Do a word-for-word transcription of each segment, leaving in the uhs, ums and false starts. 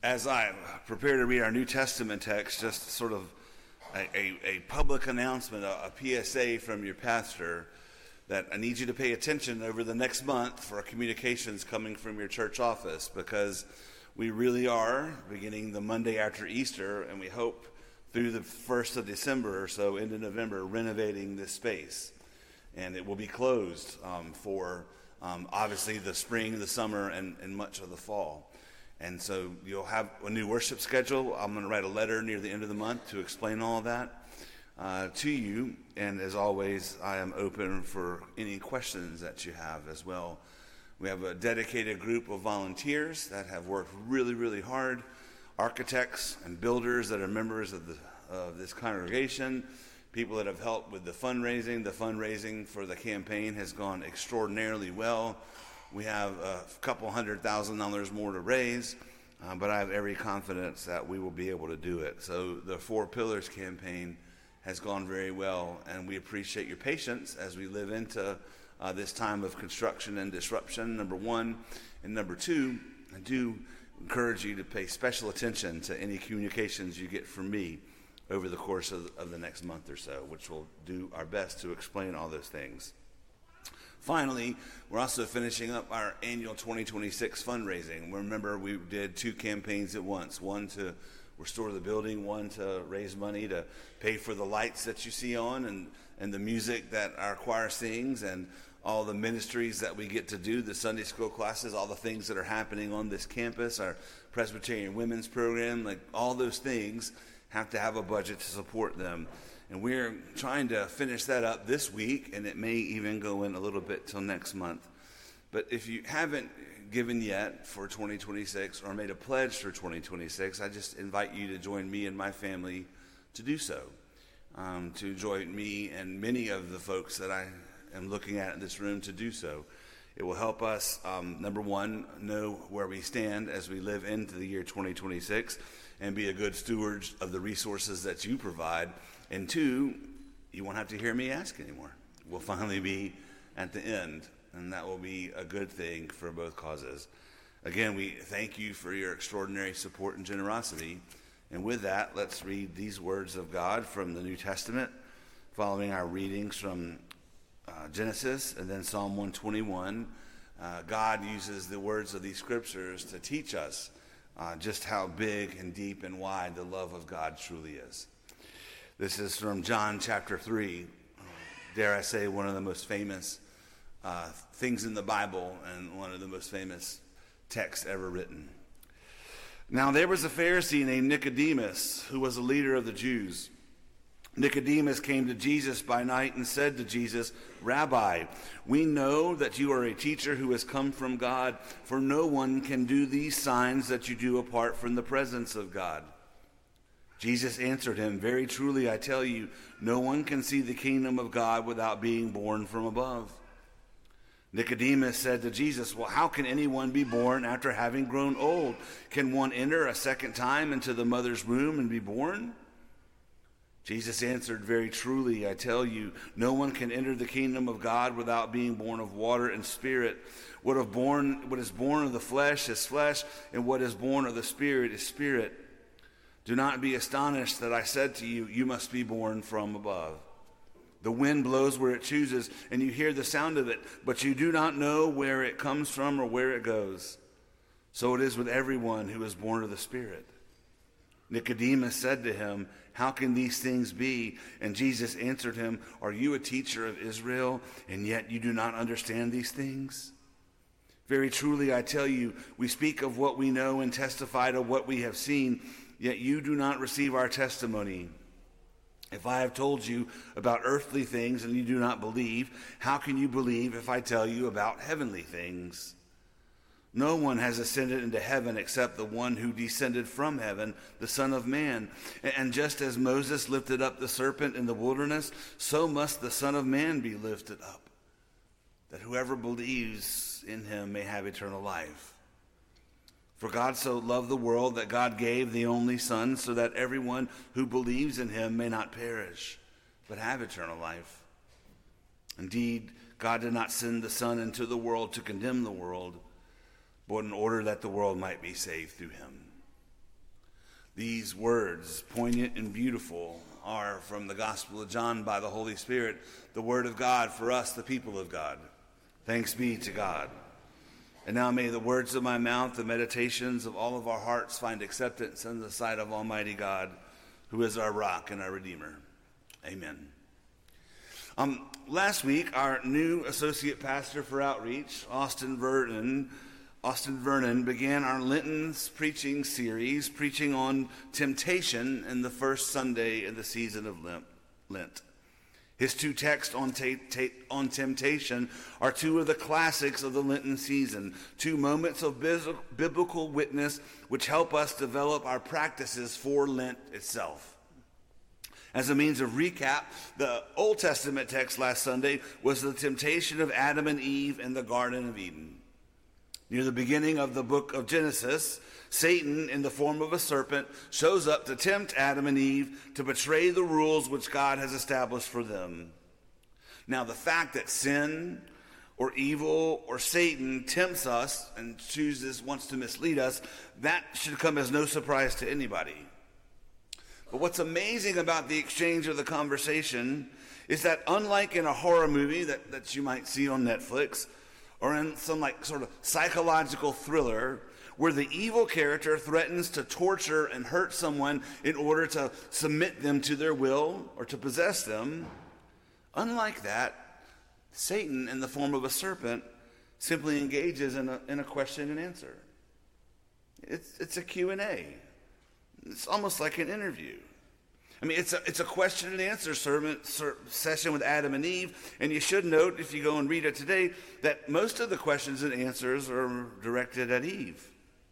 As I prepare to read our New Testament text, just sort of a, a, a public announcement, a, a P S A from your pastor, that I need you to pay attention over the next month for communications coming from your church office, because we really are beginning the Monday after Easter, and we hope through the first of December or so into November, renovating this space. And it will be closed um, for um, obviously the spring, the summer, and, and much of the fall. And so you'll have a new worship schedule. I'm going to write a letter near the end of the month to explain all of that uh, to you. And as always, I am open for any questions that you have as well. We have a dedicated group of volunteers that have worked really, really hard, architects and builders that are members of, the, of this congregation, people that have helped with the fundraising. The fundraising for the campaign has gone extraordinarily well. We have a couple hundred thousand dollars more to raise, uh, but I have every confidence that we will be able to do it. So the Four Pillars campaign has gone very well, and we appreciate your patience as we live into uh, this time of construction and disruption, number one. And number two, I do encourage you to pay special attention to any communications you get from me over the course of, of the next month or so, which will do our best to explain all those things. Finally, we're also finishing up our annual twenty twenty-six fundraising. Remember, we did two campaigns at once, one to restore the building, one to raise money to pay for the lights that you see on and, and the music that our choir sings and all the ministries that we get to do, the Sunday school classes, all the things that are happening on this campus, our Presbyterian Women's Program, like all those things have to have a budget to support them. And we're trying to finish that up this week, and it may even go in a little bit till next month. But if you haven't given yet for twenty twenty-six or made a pledge for twenty twenty-six, I just invite you to join me and my family to do so, um, to join me and many of the folks that I am looking at in this room to do so. It will help us, um, number one, know where we stand as we live into the year twenty twenty-six and be a good steward of the resources that you provide. And two, you won't have to hear me ask anymore. We'll finally be at the end, and that will be a good thing for both causes. Again, we thank you for your extraordinary support and generosity. And with that, let's read these words of God from the New Testament, following our readings from uh, Genesis and then Psalm one twenty-one. Uh, God uses the words of these scriptures to teach us uh, just how big and deep and wide the love of God truly is. This is from John chapter three, dare I say one of the most famous uh, things in the Bible and one of the most famous texts ever written. Now there was a Pharisee named Nicodemus who was a leader of the Jews. Nicodemus came to Jesus by night and said to Jesus, "Rabbi, we know that you are a teacher who has come from God, for no one can do these signs that you do apart from the presence of God." Jesus answered him, "Very truly I tell you, no one can see the kingdom of God without being born from above." Nicodemus said to Jesus, "Well, how can anyone be born after having grown old? Can one enter a second time into the mother's womb and be born?" Jesus answered, "Very truly I tell you, no one can enter the kingdom of God without being born of water and spirit. What, of born, what is born of the flesh is flesh, and what is born of the spirit is spirit. Do not be astonished that I said to you, you must be born from above. The wind blows where it chooses, and you hear the sound of it, but you do not know where it comes from or where it goes. So it is with everyone who is born of the Spirit." Nicodemus said to him, "How can these things be?" And Jesus answered him, "Are you a teacher of Israel, and yet you do not understand these things? Very truly I tell you, we speak of what we know and testify to what we have seen, yet you do not receive our testimony. If I have told you about earthly things and you do not believe, how can you believe if I tell you about heavenly things? No one has ascended into heaven except the one who descended from heaven, the Son of Man. And just as Moses lifted up the serpent in the wilderness, so must the Son of Man be lifted up, that whoever believes in him may have eternal life. For God so loved the world that God gave the only Son, so that everyone who believes in him may not perish, but have eternal life. Indeed, God did not send the Son into the world to condemn the world, but in order that the world might be saved through him. These words, poignant and beautiful, are from the Gospel of John by the Holy Spirit, the Word of God for us, the people of God. Thanks be to God. And now may the words of my mouth, the meditations of all of our hearts find acceptance in the sight of Almighty God, who is our rock and our Redeemer. Amen. Um, last week, our new associate pastor for Outreach, Austin Vernon, Austin Vernon, began our Lenten preaching series, preaching on temptation in the first Sunday in the season of Lent. His two texts on, ta- ta- on temptation are two of the classics of the Lenten season, two moments of biz- biblical witness which help us develop our practices for Lent itself. As a means of recap, the Old Testament text last Sunday was the temptation of Adam and Eve in the Garden of Eden. Near the beginning of the book of Genesis, Satan, in the form of a serpent, shows up to tempt Adam and Eve to betray the rules which God has established for them. Now, the fact that sin or evil or Satan tempts us and chooses, wants to mislead us, that should come as no surprise to anybody. But what's amazing about the exchange of the conversation is that unlike in a horror movie that, that you might see on Netflix, or in some like sort of psychological thriller, where the evil character threatens to torture and hurt someone in order to submit them to their will or to possess them, unlike that, Satan, in the form of a serpent, simply engages in a, in a question and answer. It's, it's a Q and A. It's almost like an interview. I mean, it's a, it's a question and answer sermon, ser, session with Adam and Eve, and you should note, if you go and read it today, that most of the questions and answers are directed at Eve.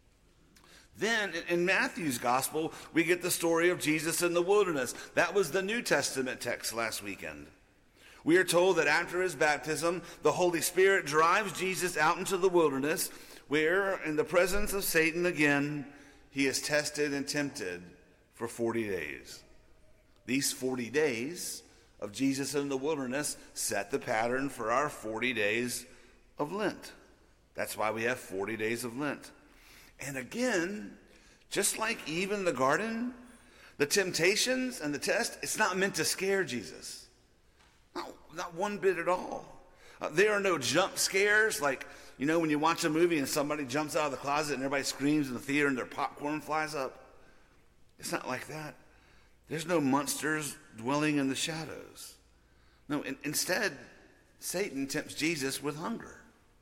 Then, in Matthew's gospel, we get the story of Jesus in the wilderness. That was the New Testament text last weekend. We are told that after his baptism, the Holy Spirit drives Jesus out into the wilderness, where, in the presence of Satan again, he is tested and tempted for forty days. These forty days of Jesus in the wilderness set the pattern for our forty days of Lent. That's why we have forty days of Lent. And again, just like Eve in the garden, the temptations and the test, it's not meant to scare Jesus. No, not one bit at all. Uh, there are no jump scares like, you know, when you watch a movie and somebody jumps out of the closet and everybody screams in the theater and their popcorn flies up. It's not like that. There's no monsters dwelling in the shadows. No, in, instead, Satan tempts Jesus with hunger.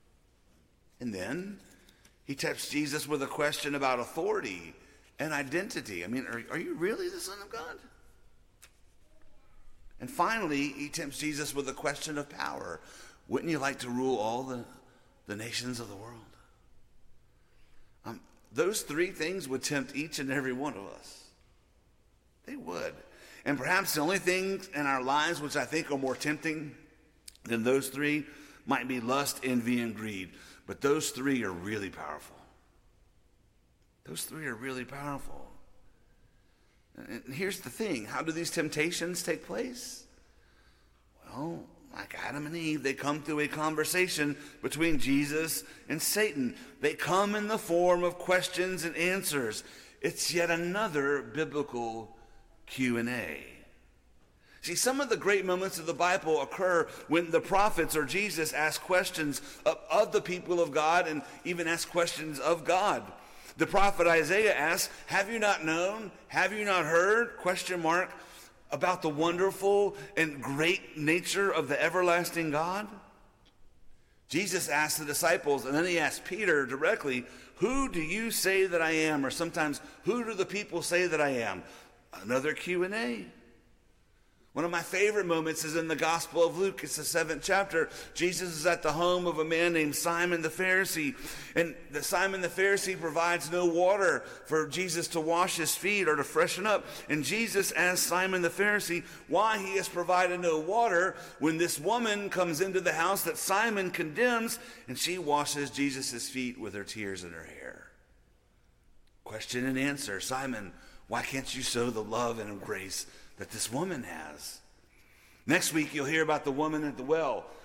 And then he tempts Jesus with a question about authority and identity. I mean, are, are you really the Son of God? And finally, he tempts Jesus with a question of power. Wouldn't you like to rule all the, the nations of the world? Um, those three things would tempt each and every one of us. They would. And perhaps the only things in our lives which I think are more tempting than those three might be lust, envy, and greed. But those three are really powerful. Those three are really powerful. And here's the thing. How do these temptations take place? Well, like Adam and Eve, they come through a conversation between Jesus and Satan. They come in the form of questions and answers. It's yet another biblical Q and A. See, some of the great moments of the Bible occur when the prophets or Jesus ask questions of, of the people of God and even ask questions of God. The prophet Isaiah asks, have you not known? Have you not heard? Question mark. About the wonderful and great nature of the everlasting God? Jesus asked the disciples, and then he asked Peter directly, who do you say that I am? Or sometimes, who do the people say that I am? Another Q and A. One of my favorite moments is in the Gospel of Luke. It's the seventh chapter. Jesus is at the home of a man named Simon the Pharisee. And the Simon the Pharisee provides no water for Jesus to wash his feet or to freshen up. And Jesus asks Simon the Pharisee why he has provided no water when this woman comes into the house that Simon condemns, and she washes Jesus' feet with her tears in her hair. Question and answer. Simon, why can't you show the love and grace that this woman has? Next week, you'll hear about the woman at the well.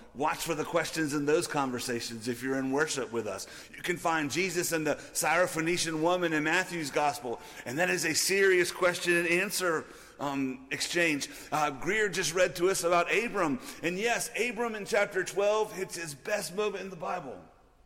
Watch for the questions in those conversations if you're in worship with us. You can find Jesus and the Syrophoenician woman in Matthew's gospel, and that is a serious question and answer um, exchange. Uh, Greer just read to us about Abram, and yes, Abram in chapter twelve hits his best moment in the Bible.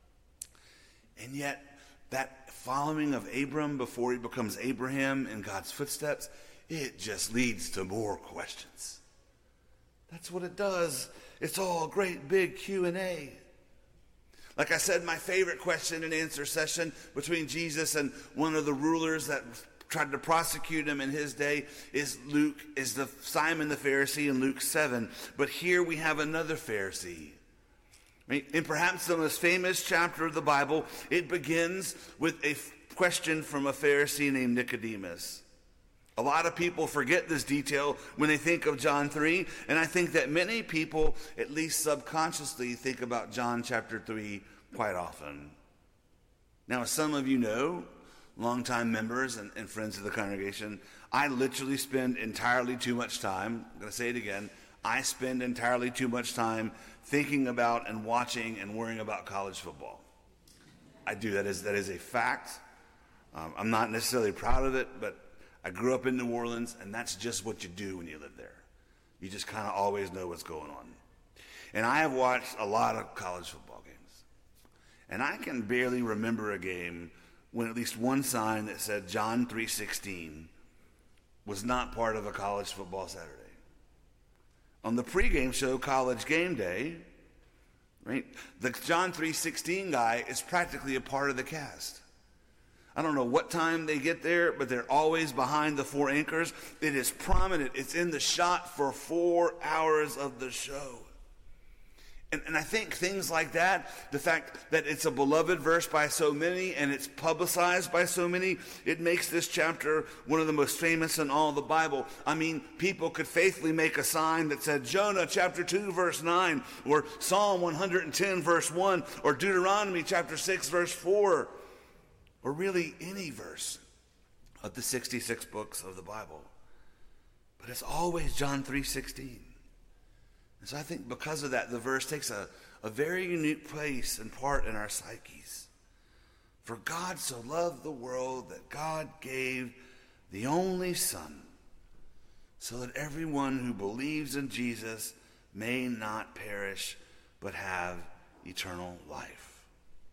And yet, that following of Abram before he becomes Abraham in God's footsteps, it just leads to more questions. That's what it does. It's all a great big Q and A. Like I said, my favorite question and answer session between Jesus and one of the rulers that tried to prosecute him in his day is Luke, is the Simon the Pharisee in Luke seven. But here we have another Pharisee. In perhaps the most famous chapter of the Bible, it begins with a question from a Pharisee named Nicodemus. A lot of people forget this detail when they think of John three, and I think that many people, at least subconsciously, think about John chapter three quite often. Now, as some of you know, longtime members and, and friends of the congregation, I literally spend entirely too much time, I'm going to say it again, I spend entirely too much time thinking about and watching and worrying about college football. I do. That is, that is a fact. Um, I'm not necessarily proud of it, but I grew up in New Orleans, and that's just what you do when you live there. You just kind of always know what's going on. And I have watched a lot of college football games. And I can barely remember a game when at least one sign that said John three sixteen was not part of a college football Saturday. On the pregame show, College Game Day, right, the John three sixteen guy is practically a part of the cast. I don't know what time they get there, but they're always behind the four anchors. It is prominent. It's in the shot for four hours of the show. And, and I think things like that, the fact that it's a beloved verse by so many and it's publicized by so many, it makes this chapter one of the most famous in all the Bible. I mean, people could faithfully make a sign that said Jonah chapter two verse nine, or Psalm one hundred ten verse one, or Deuteronomy chapter six verse four, or really any verse of the sixty-six books of the Bible. But it's always John three sixteen. And so I think because of that, the verse takes a, a very unique place and part in our psyches. For God so loved the world that God gave the only Son, so that everyone who believes in Jesus may not perish, but have eternal life.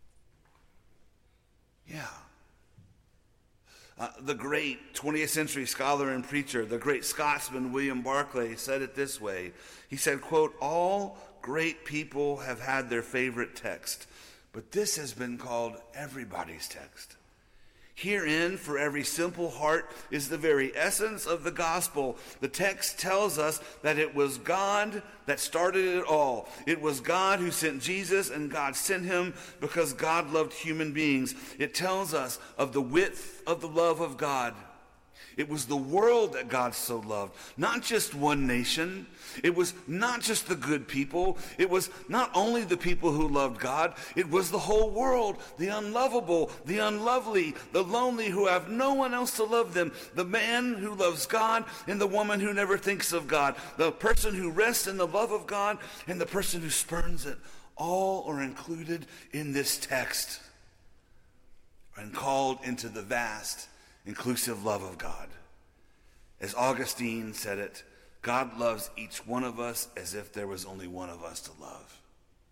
Yeah. Uh, the great twentieth century scholar and preacher, the great Scotsman William Barclay, said it this way. He said, quote, "All great people have had their favorite text, but this has been called everybody's text. Herein, for every simple heart, is the very essence of the gospel. The text tells us that it was God that started it all. It was God who sent Jesus, and God sent him because God loved human beings. It tells us of the width of the love of God. It was the world that God so loved, not just one nation. It was not just the good people. It was not only the people who loved God. It was the whole world, the unlovable, the unlovely, the lonely who have no one else to love them, the man who loves God and the woman who never thinks of God, the person who rests in the love of God and the person who spurns it. All are included in this text and called into the vast, inclusive love of God. As Augustine said it, God loves each one of us as if there was only one of us to love.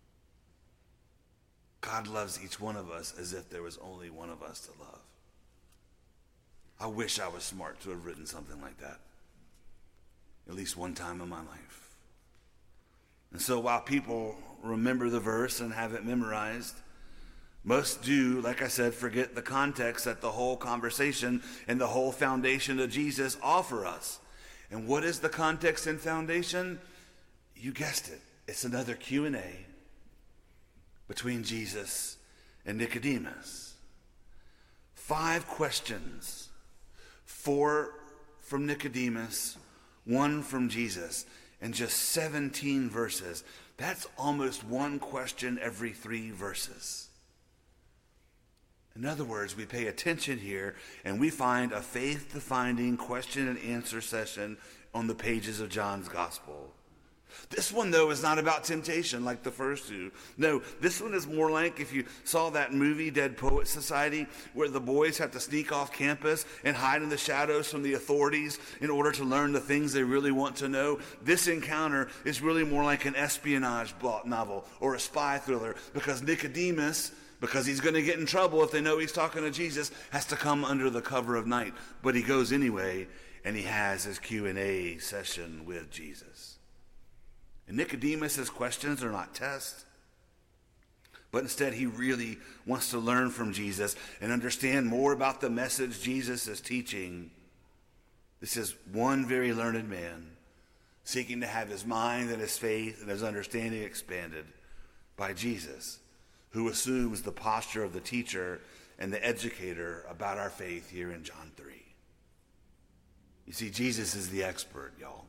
God loves each one of us as if there was only one of us to love. I wish I was smart to have written something like that, at least one time in my life. And so while people remember the verse and have it memorized, most do, like I said, forget the context that the whole conversation and the whole foundation of Jesus offer us. And what is the context and foundation? You guessed it. It's another Q and A between Jesus and Nicodemus. Five questions. Four from Nicodemus, one from Jesus, and just seventeen verses. That's almost one question every three verses. In other words, we pay attention here and we find a faith-defining question and answer session on the pages of John's gospel. This one, though, is not about temptation like the first two. No, this one is more like if you saw that movie, Dead Poets Society, where the boys have to sneak off campus and hide in the shadows from the authorities in order to learn the things they really want to know. This encounter is really more like an espionage novel or a spy thriller, because Nicodemus, because he's going to get in trouble if they know he's talking to Jesus, has to come under the cover of night. But he goes anyway, and he has his Q and A session with Jesus. And Nicodemus' questions are not tests, but instead he really wants to learn from Jesus and understand more about the message Jesus is teaching. This is one very learned man seeking to have his mind and his faith and his understanding expanded by Jesus, who assumes the posture of the teacher and the educator about our faith here in John three. You see, Jesus is the expert, y'all.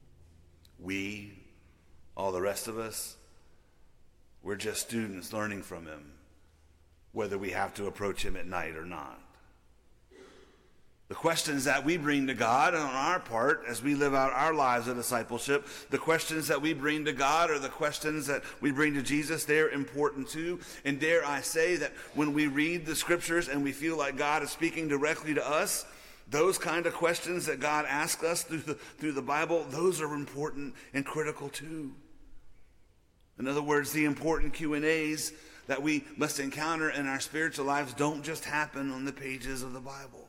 We, all the rest of us, we're just students learning from him, whether we have to approach him at night or not. The questions that we bring to God on our part as we live out our lives of discipleship, the questions that we bring to God are the questions that we bring to Jesus. They're important too. And dare I say that when we read the scriptures and we feel like God is speaking directly to us, those kind of questions that God asks us through the, through the Bible, those are important and critical too. In other words, the important Q and A's that we must encounter in our spiritual lives don't just happen on the pages of the Bible.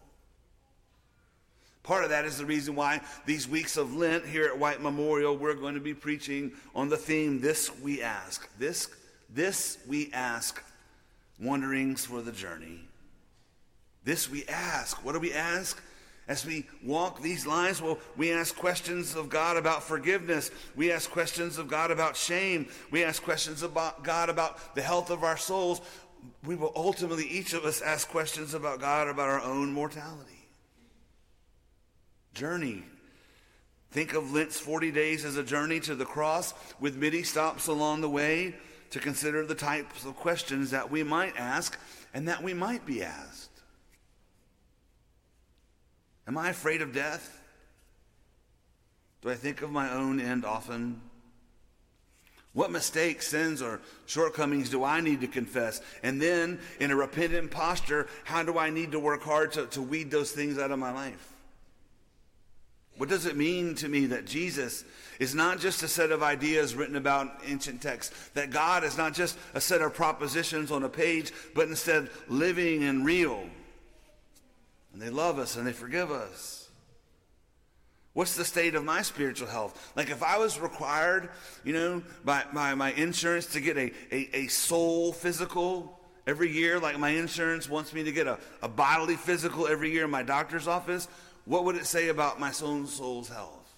Part of that is the reason why these weeks of Lent here at White Memorial, we're going to be preaching on the theme, This We Ask. This, this we ask, Wanderings for the Journey. This we ask. What do we ask? As we walk these lives, well, we ask questions of God about forgiveness. We ask questions of God about shame. We ask questions about God about the health of our souls. We will ultimately, each of us, ask questions about God about our own mortality. Journey. Think of Lent's forty days as a journey to the cross with many stops along the way to consider the types of questions that we might ask and that we might be asked. Am I afraid of death? Do I think of my own end often? What mistakes, sins, or shortcomings do I need to confess? And then, in a repentant posture, how do I need to work hard to, to weed those things out of my life? What does it mean to me that Jesus is not just a set of ideas written about in ancient texts, that God is not just a set of propositions on a page, but instead living and real? And they love us and they forgive us. What's the state of my spiritual health? Like if I was required, you know, by, by my insurance to get a, a, a soul physical every year, like my insurance wants me to get a, a bodily physical every year in my doctor's office, what would it say about my own soul's health?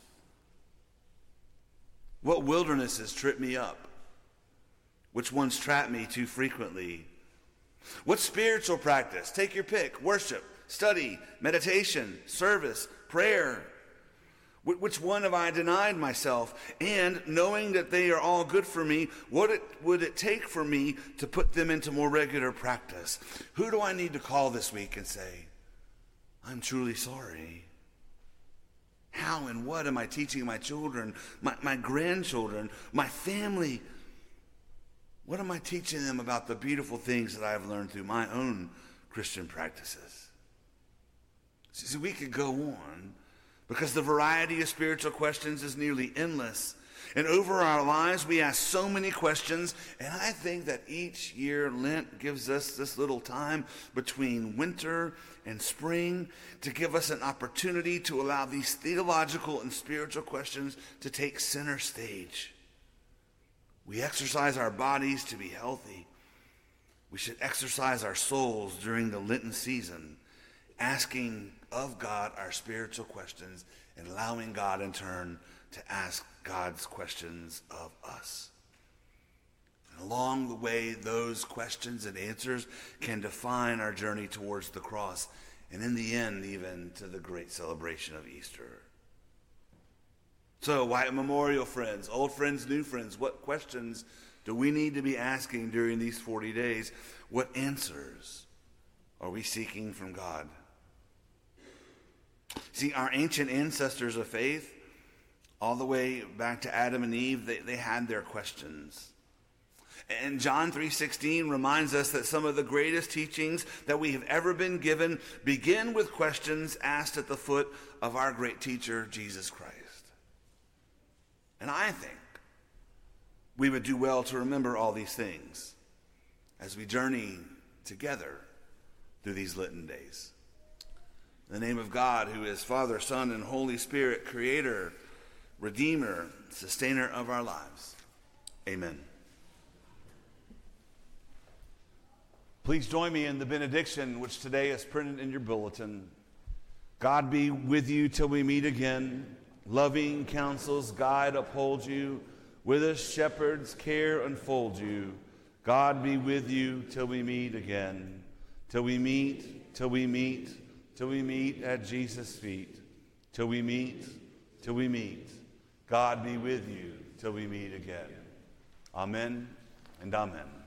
What wildernesses trip me up? Which ones trap me too frequently? What spiritual practice? Take your pick. Worship, study, meditation, service, prayer. Which one have I denied myself? And knowing that they are all good for me, what it, would it take for me to put them into more regular practice? Who do I need to call this week and say, I'm truly sorry? How and what am I teaching my children, my, my grandchildren, my family? What am I teaching them about the beautiful things that I've learned through my own Christian practices? See, we could go on because the variety of spiritual questions is nearly endless. And over our lives, we ask so many questions, and I think that each year Lent gives us this little time between winter and spring to give us an opportunity to allow these theological and spiritual questions to take center stage. We exercise our bodies to be healthy. We should exercise our souls during the Lenten season, asking of God our spiritual questions and allowing God in turn to ask God's questions of us. And along the way, those questions and answers can define our journey towards the cross, and in the end, even to the great celebration of Easter. So, White Memorial friends, old friends, new friends, what questions do we need to be asking during these forty days? What answers are we seeking from God? See, our ancient ancestors of faith all the way back to Adam and Eve, they, they had their questions. And John three sixteen reminds us that some of the greatest teachings that we have ever been given begin with questions asked at the foot of our great teacher, Jesus Christ. And I think we would do well to remember all these things as we journey together through these Lenten days. In the name of God, who is Father, Son, and Holy Spirit, Creator, Redeemer, Sustainer of our lives. Amen. Please join me in the benediction which today is printed in your bulletin. God be with you till we meet again. Loving counsels guide, uphold you. With us shepherds care unfold you. God be with you till we meet again. Till we meet, till we meet, till we meet at Jesus' feet. Till we meet, till we meet. God be with you till we meet again. Amen and amen.